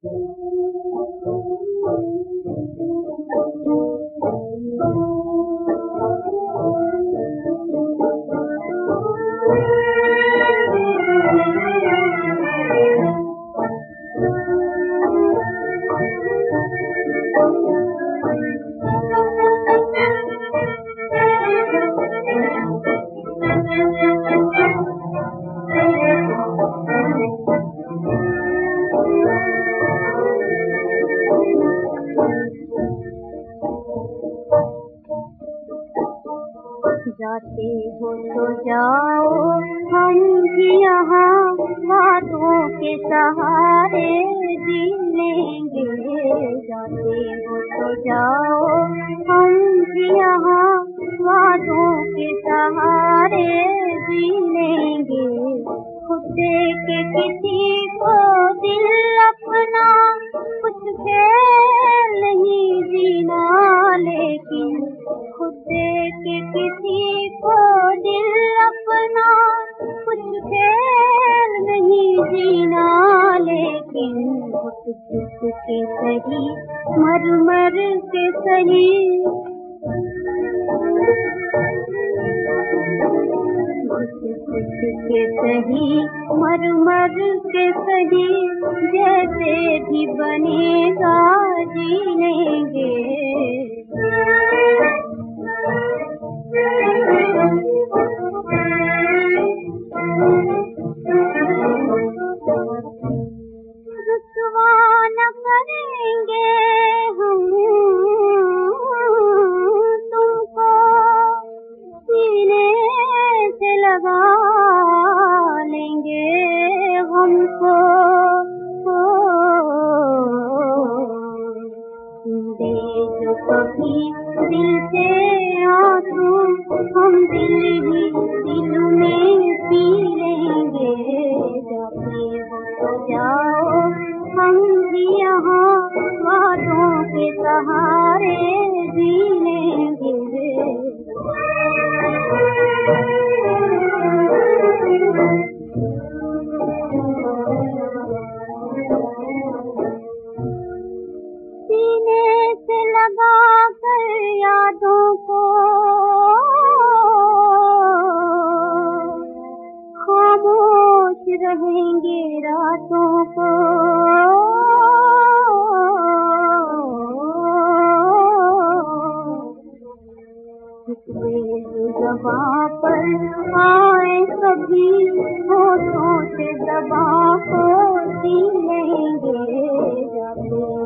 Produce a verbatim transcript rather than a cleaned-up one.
जाते हो तो जाओ, हम भी यहाँ बातों के सहारे जी लेंगे। जाते हो तो जाओ, हम भी यहाँ बातों के सहारे जी लेंगे। खुद के किसी को दिल अपना कुछ खेल नहीं जीना, लेकिन खुद के किसी को दिल अपना कुछ खेल नहीं जीना, लेकिन घुट घुट के सही मर मर के सही, घुट घुट के सही मर मर के सही, जैसे भी बनेगा जी लेंगे। रुसवा न करेंगे हम तुमको, सीने से लगा लेंगे हमको। दे जो कभी दिल से आंसू, हम दिल ही दिल में पी लेंगे। जाते हो तो जाओ, हम भी यहाँ बातों के सहारे जी लेंगे। सीने से लगा कर यादों को खामोश रहेंगे रातों को। ज़बां पर आए कभी होठों से ज़बां को सी लेंगे। जाते